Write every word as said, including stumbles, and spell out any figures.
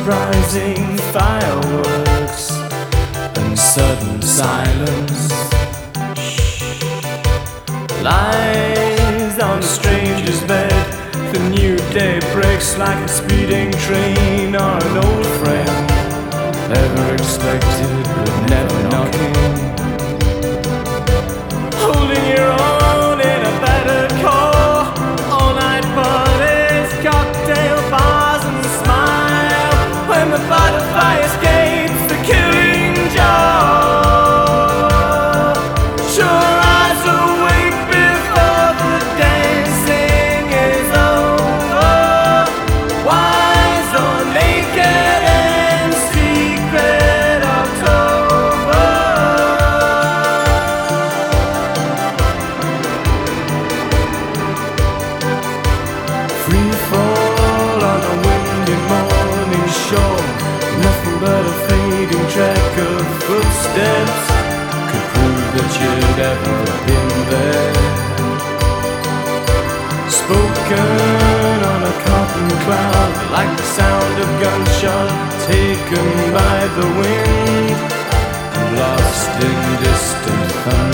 surprising fireworks and sudden silence. Lies on a stranger's bed. The new day breaks like a speeding train or an old friend, never expected but never knocking. Holding your own in a battered car. All-night parties, cocktail bars and a smile. When the butterfly escapes the killing jar. Sure eyes awake before the dancing is over. Wise or naked and secret October. Free fall on a windy morning shore. Nothing but a fading track of footsteps could prove that you'd ever been there. Spoken on a cotton cloud, like the sound of gunshot taken by the wind, and lost in distant thunder.